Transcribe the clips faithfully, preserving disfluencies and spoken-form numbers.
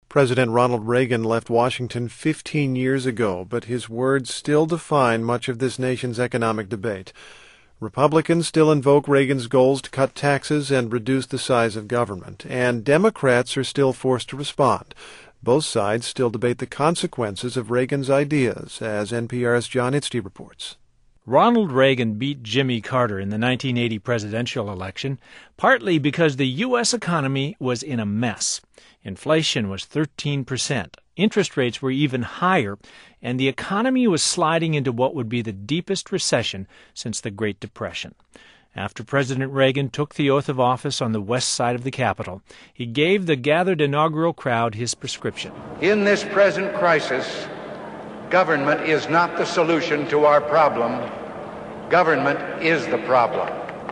President Ronald Reagan left Washington fifteen years ago, but his words still define much of this nation's economic debate. Republicans still invoke Reagan's goals to cut taxes and reduce the size of government, and Democrats are still forced to respond. Both sides still debate the consequences of Reagan's ideas, as N P R's John Itzty reports. Ronald Reagan beat Jimmy Carter in the nineteen eighty presidential election, partly because the U S economy was in a mess. Inflation was thirteen percent, interest rates were even higher, and the economy was sliding into what would be the deepest recession since the Great Depression. After President Reagan took the oath of office on the west side of the Capitol, he gave the gathered inaugural crowd his prescription. In this present crisis, government is not the solution to our problem. Government is the problem.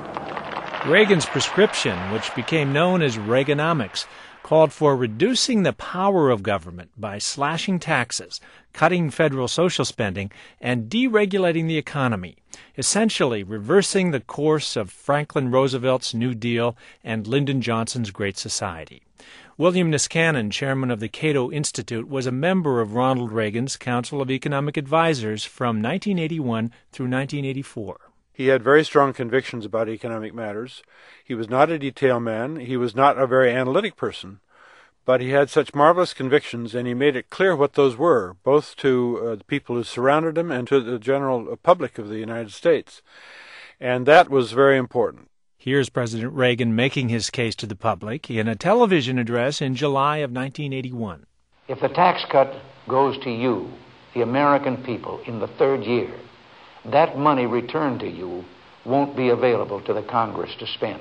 Reagan's prescription, which became known as Reaganomics, called for reducing the power of government by slashing taxes, cutting federal social spending, and deregulating the economy, essentially reversing the course of Franklin Roosevelt's New Deal and Lyndon Johnson's Great Society. William Niskanen, chairman of the Cato Institute, was a member of Ronald Reagan's Council of Economic Advisers from nineteen eighty-one through nineteen eighty-four. He had very strong convictions about economic matters. He was not a detail man. He was not a very analytic person. But he had such marvelous convictions, and he made it clear what those were, both to uh, the people who surrounded him and to the general public of the United States. And that was very important. Here's President Reagan making his case to the public in a television address in July of nineteen eighty-one. If the tax cut goes to you, the American people, in the third year, that money returned to you won't be available to the Congress to spend.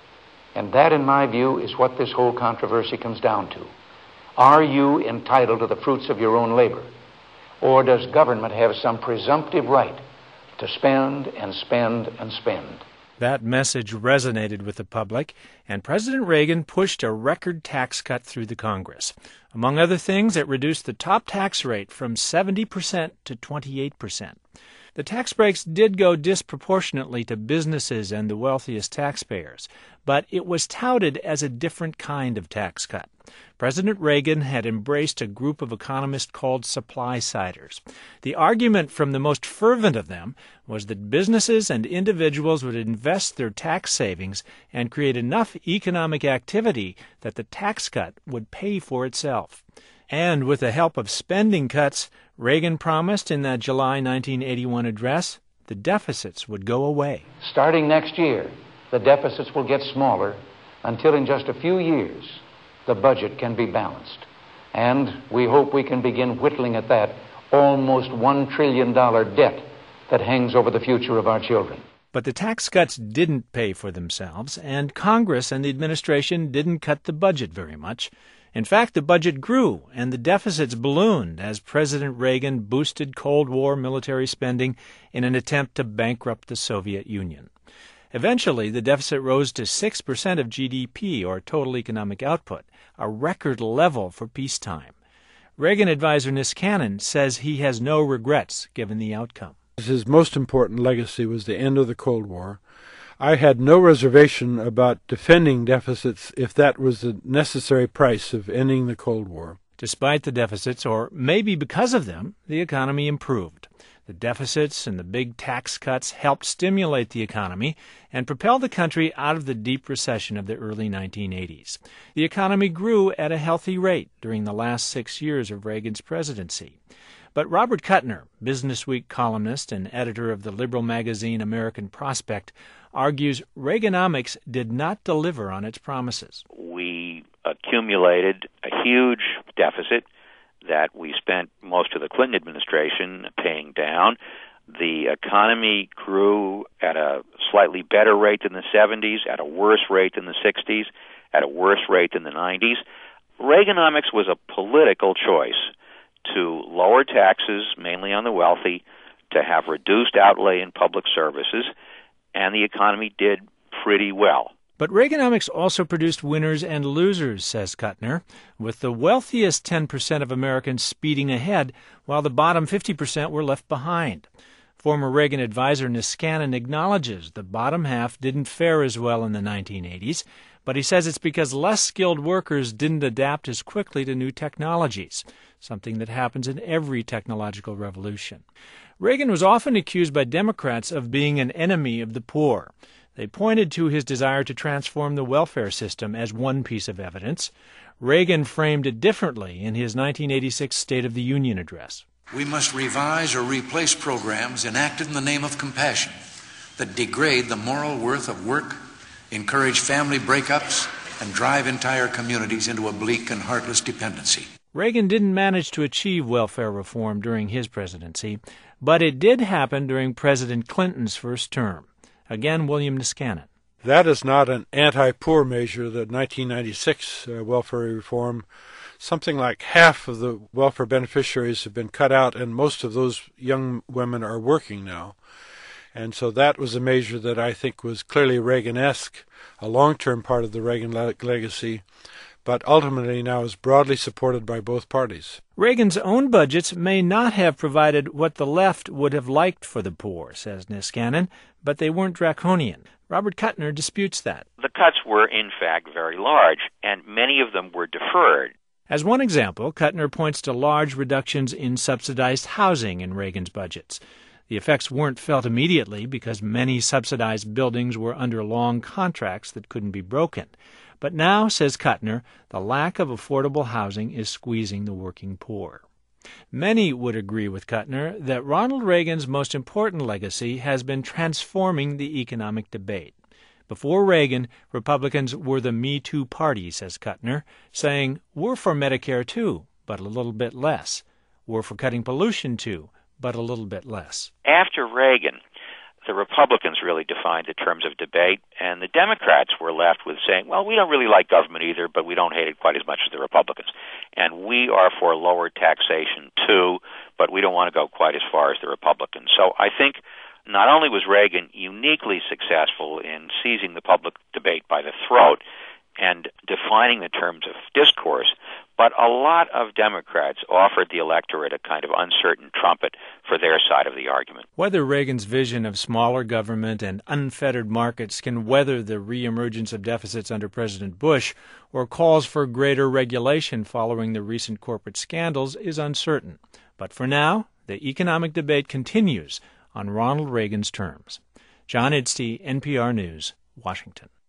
And that, in my view, is what this whole controversy comes down to. Are you entitled to the fruits of your own labor? Or does government have some presumptive right to spend and spend and spend? That message resonated with the public, and President Reagan pushed a record tax cut through the Congress. Among other things, it reduced the top tax rate from seventy percent to twenty-eight percent. The tax breaks did go disproportionately to businesses and the wealthiest taxpayers, but it was touted as a different kind of tax cut. President Reagan had embraced a group of economists called supply-siders. The argument from the most fervent of them was that businesses and individuals would invest their tax savings and create enough economic activity that the tax cut would pay for itself. And with the help of spending cuts, Reagan promised in that July nineteen eighty-one address, the deficits would go away. Starting next year, the deficits will get smaller until in just a few years, the budget can be balanced. And we hope we can begin whittling at that almost one trillion dollars debt that hangs over the future of our children. But the tax cuts didn't pay for themselves, and Congress and the administration didn't cut the budget very much. In fact, the budget grew, and the deficits ballooned as President Reagan boosted Cold War military spending in an attempt to bankrupt the Soviet Union. Eventually, the deficit rose to six percent of G D P, or total economic output, a record level for peacetime. Reagan advisor Niskanen says he has no regrets given the outcome. His most important legacy was the end of the Cold War. I had no reservation about defending deficits if that was the necessary price of ending the Cold War. Despite the deficits, or maybe because of them, the economy improved. The deficits and the big tax cuts helped stimulate the economy and propel the country out of the deep recession of the early nineteen eighties. The economy grew at a healthy rate during the last six years of Reagan's presidency. But Robert Kuttner, Business Week columnist and editor of the liberal magazine American Prospect, argues Reaganomics did not deliver on its promises. We accumulated a huge deficit that we spent most of the Clinton administration paying down. The economy grew at a slightly better rate than the seventies, at a worse rate than the sixties, at a worse rate than the nineties. Reaganomics was a political choice to lower taxes, mainly on the wealthy, to have reduced outlay in public services, and the economy did pretty well. But Reaganomics also produced winners and losers, says Kuttner, with the wealthiest ten percent of Americans speeding ahead, while the bottom fifty percent were left behind. Former Reagan advisor Niskanen acknowledges the bottom half didn't fare as well in the nineteen eighties, But he says it's because less skilled workers didn't adapt as quickly to new technologies, something that happens in every technological revolution. Reagan was often accused by Democrats of being an enemy of the poor. They pointed to his desire to transform the welfare system as one piece of evidence. Reagan framed it differently in his nineteen eighty-six State of the Union address. We must revise or replace programs enacted in the name of compassion that degrade the moral worth of work, encourage family breakups, and drive entire communities into a bleak and heartless dependency. Reagan didn't manage to achieve welfare reform during his presidency, but it did happen during President Clinton's first term. Again, William Niskanen. That is not an anti-poor measure, the nineteen ninety-six uh, welfare reform. Something like half of the welfare beneficiaries have been cut out, and most of those young women are working now. And so that was a measure that I think was clearly Reagan-esque, a long-term part of the Reagan le- legacy, but ultimately now is broadly supported by both parties. Reagan's own budgets may not have provided what the left would have liked for the poor, says Niskanen, but they weren't draconian. Robert Kuttner disputes that. The cuts were, in fact, very large, and many of them were deferred. As one example, Kuttner points to large reductions in subsidized housing in Reagan's budgets. The effects weren't felt immediately because many subsidized buildings were under long contracts that couldn't be broken. But now, says Kuttner, the lack of affordable housing is squeezing the working poor. Many would agree with Kuttner that Ronald Reagan's most important legacy has been transforming the economic debate. Before Reagan, Republicans were the Me Too party, says Kuttner, saying, we're for Medicare too, but a little bit less. We're for cutting pollution too, but a little bit less. After Reagan, the Republicans really defined the terms of debate, and the Democrats were left with saying, well, we don't really like government either, but we don't hate it quite as much as the Republicans. And we are for lower taxation too, but we don't want to go quite as far as the Republicans. So I think not only was Reagan uniquely successful in seizing the public debate by the throat and defining the terms of discourse, but a lot of Democrats offered the electorate a kind of uncertain trumpet for their side of the argument. Whether Reagan's vision of smaller government and unfettered markets can weather the reemergence of deficits under President Bush or calls for greater regulation following the recent corporate scandals is uncertain. But for now, the economic debate continues on Ronald Reagan's terms. John Idstey, N P R News, Washington.